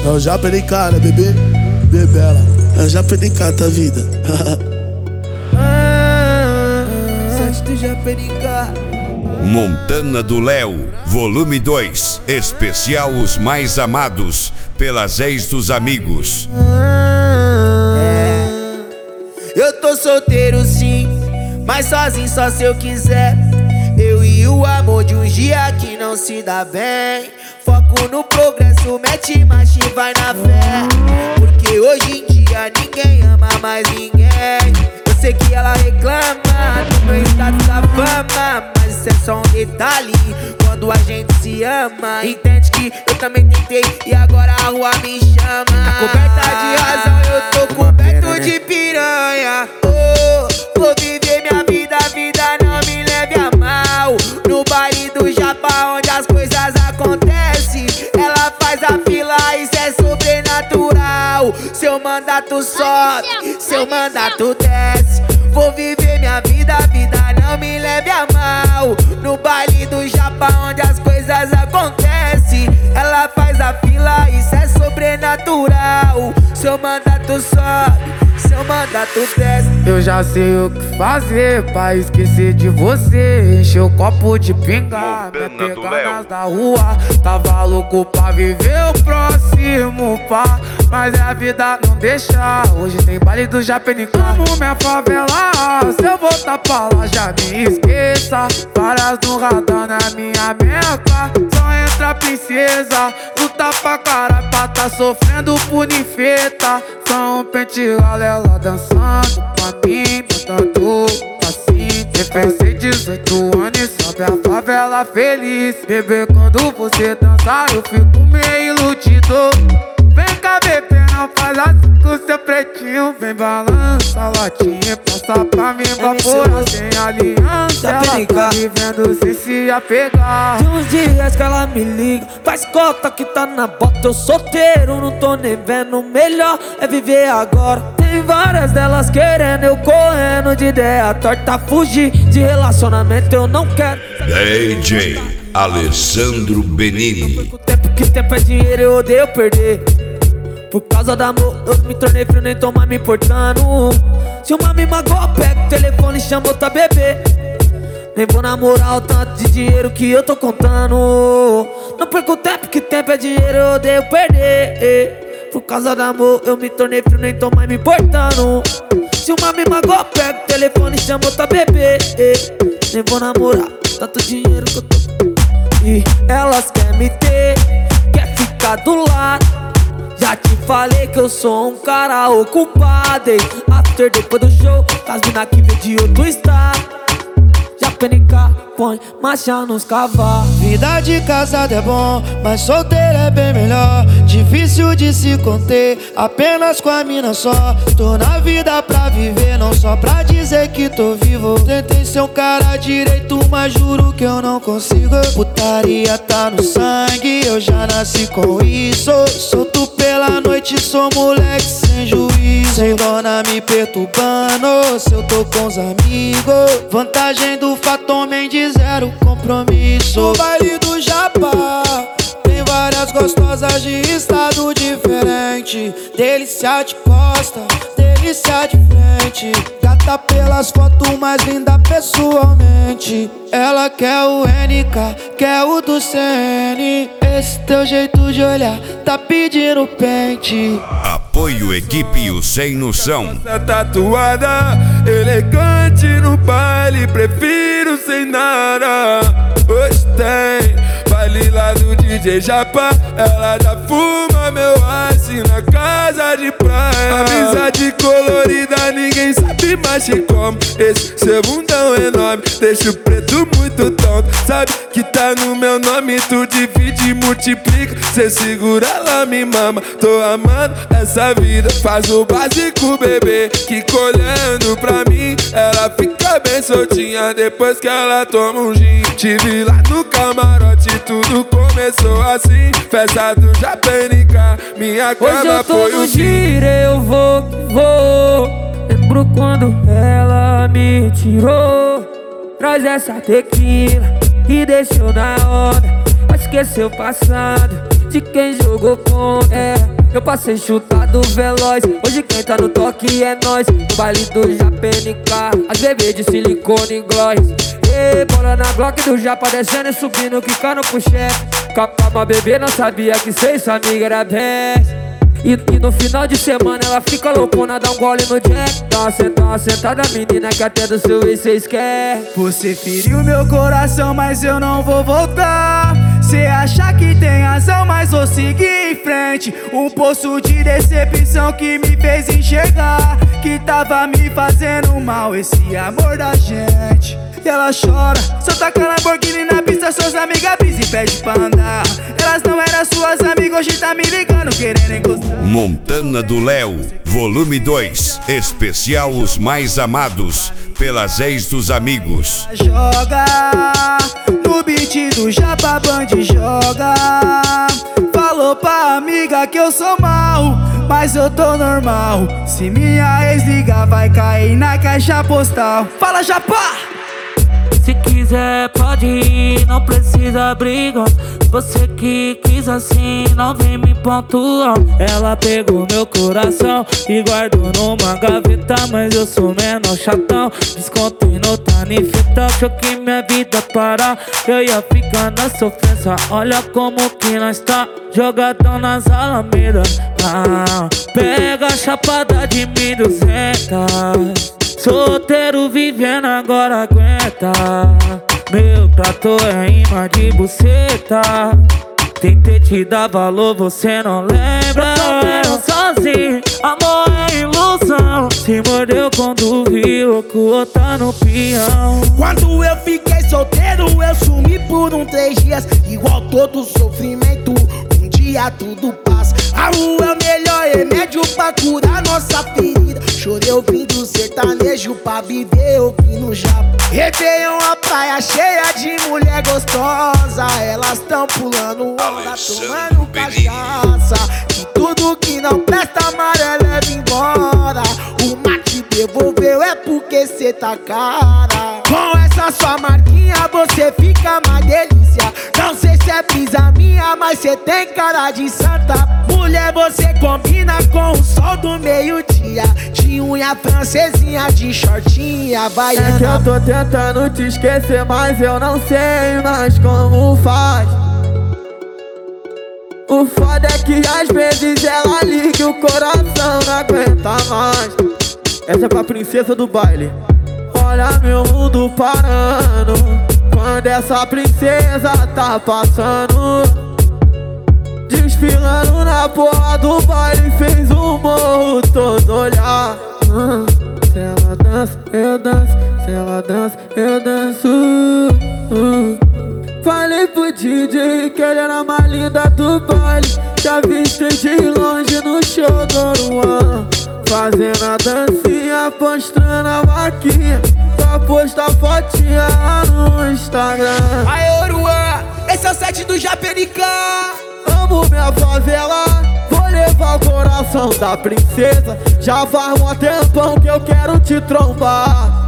É o Japa NK, né, bebê? Bebela. É o Japa NK, tá vida. Sete do Japa NK. Montana do Léo, volume 2, especial Os Mais Amados, pelas ex dos amigos. Eu tô solteiro sim, mas sozinho só se eu quiser. Eu e o amor de um dia que não se dá bem. Foco no progresso, mete marcha e vai na fé. Porque hoje em dia ninguém ama mais ninguém. Eu sei que ela reclama do meu status da fama, mas isso é só um detalhe quando a gente se ama. Entende que eu também tentei e agora a rua me chama. Tá coberta de razão, eu tô coberto de piranha. Oh, vou viver minha vida, a vida não me leve a mal. No baile do Japa onde as coisas acontecem, ela faz a fila, isso é sobrenatural. Seu mandato sobe, seu mandato desce. Vou viver minha vida, a vida não me leve a mal. No baile do Japa onde as coisas acontecem, ela faz a fila, isso é sobrenatural. Seu mandato sobe, seu mandato desce. Eu já sei o que fazer pra esquecer de você. Encher o copo de pinga, me pegar nas da rua. Tava louco pra viver o próximo, pá, mas a vida não deixa. Hoje tem baile do Japa NK. Amo minha favela, se eu voltar pra lá já me esqueça. Várias no radar na minha meca. Só entra princesa, luta pra caralho pra tá sofrendo por ninfeta. Só um pente ela dançando pra mim, botando assim. Pensei 18 anos e sobe a favela feliz. Bebê, quando você dançar eu fico meio iludido. Vem cá, bebê, não faz assim com seu pretinho. Vem balança a latinha, passa pra mim evaporar sem aliança. Ela tá vivendo sem se apegar. Tem uns dias que ela me liga, faz cota que tá na bota. Eu solteiro, não tô nem vendo. Melhor é viver agora. Tem várias delas querendo, eu correndo de ideia torta. Fugir de relacionamento eu não quero. DJ Alessandro Benini. Que tempo é dinheiro, eu odeio perder. Por causa do amor eu me tornei frio, nem tô mais me importando. Se uma me magoa, pega o telefone e chama outra bebê. Nem vou namorar o tanto de dinheiro que eu tô contando. Não perco tempo, que tempo é dinheiro, eu odeio perder. Por causa do amor eu me tornei frio, nem tô mais me importando. Se uma me magoa, pega o telefone e chama outra bebê. Nem vou namorar tanto dinheiro que eu tô. E elas querem me ter, quer ficar do lado. Já te falei que eu sou um cara ocupado. After depois do show, as mina que vem de outro estado. Japa NK, põe marcha nos cavalos. Vida de casado é bom, mas solteiro é bem melhor. Difícil de se conter, apenas com a mina só. Tô na vida pra viver, não só pra dizer que tô vivo. Tentei ser um cara direito, mas juro que eu não consigo. Putaria tá no sangue, eu já nasci com isso. Solto pela noite, sou moleque sem juízo. Sem dona me perturbando, se eu tô com os amigos. Vantagem do fato homem de zero compromisso. No baile do Japa tem várias gostosas de estado diferente. Delícia de costa, delícia de frente. Gata pelas fotos, mais linda pessoalmente. Ela quer o NK, quer o do CN. Esse teu jeito de olhar tá pedindo pente. Apoio equipe o Sem Noção. Essa tatuada, elegante no baile, prefiro sem nada. Hoje tem baile lá do DJ Japa, ela já fuma meu ice na casa de praia. Amizade colorida, ninguém sabe mais que como. Esse seu bundão enorme deixa o preto muito tonto. Sabe que tá no meu nome, tu divide e multiplica. Cê segura, ela me mama, tô amando essa vida. Faz o básico, bebê, que olhando pra mim ela fica bem soltinha depois que ela toma um gin. Tive lá no camarote, tudo começou assim. Festa do Japa NK, minha cama foi o giro. Eu vou que vou. Lembro quando ela me tirou. Traz essa tequila e deixou na onda. Esqueceu o passado, de quem jogou contra. Eu passei chutado veloz, hoje quem tá no toque é nós. No baile do JPNK, as bebês de silicone e gloss. E bola na Glock do Japa descendo e subindo, quicando pro chefe. Calma bebê, não sabia que cê e sua amiga era best. E no final de semana ela fica loucona, dá um gole no jack. Dá uma sentada menina que até do seu ex cês quer. Você feriu meu coração, mas eu não vou voltar. Cê acha que tem razão, mas vou seguir em frente. Um poço de decepção que me fez enxergar que tava me fazendo mal esse amor da gente. E ela chora, só taca Lamborghini na pista, suas amigas brisa e pede pra andar. Elas não eram suas amigas, hoje tá me ligando, querendo encostar. Montana do Léo, volume 2, especial Os Mais Amados, pelas ex dos amigos. Joga no beat do Japa Band, joga. Falou pra amiga que eu sou mal, mas eu tô normal. Se minha ex ligar, vai cair na caixa postal. Fala, Japa! Se quiser pode ir, não precisa brigar. Você que quis assim, não vem me pontuar. Ela pegou meu coração e guardou numa gaveta, mas eu sou menor chatão. Descontei no tanifeta, achou que minha vida parar, eu ia ficar na sofrência. Olha como que nós tá, jogadão nas alamedas. Pega a chapada de 1.200. Solteiro vivendo agora aguenta. Meu trator é imã de buceta. Tentei te dar valor, você não lembra. Eu sozinho, amor é ilusão. Se mordeu quando viu que o outro tá no peão. Quando eu fiquei solteiro, eu sumi por 3 dias. Igual todo sofrimento, um dia tudo passa. A rua é o melhor remédio pra curar nossa ferida. Chorei ouvindo sertanejo pra viver ouvindo Japa. Réveillon, a praia cheia de mulher gostosa. Elas tão pulando onda, tomando cachaça. E tudo que não presta, amarelo leva embora. O mate devolveu é porque cê tá cara. Com essa sua marquinha você fica mais delícia. Não sei se é brisa minha, mas cê tem cara de santa. Mulher, você combina com o sol do meio-dia. De unha francesinha, de shortinha, baiana. É que eu tô tentando te esquecer, mas eu não sei mais como faz. O foda é que às vezes ela liga e o coração não aguenta mais. Essa é pra princesa do baile. Olha meu mundo parando quando essa princesa tá passando. Desfilando na porra do baile, fez o morro todo olhar. Se ela dança, eu danço. Se ela dança, eu danço. Falei pro DJ que ele era a mais linda do baile. Já avistei de longe no show do Oruan, fazendo a dancinha, postando a vaquinha pra postar fotinha no Instagram. Aê, Oruan, esse é o set do JPNK. Amo minha favela, vou levar o coração da princesa. Já faz um tempão que eu quero te trombar.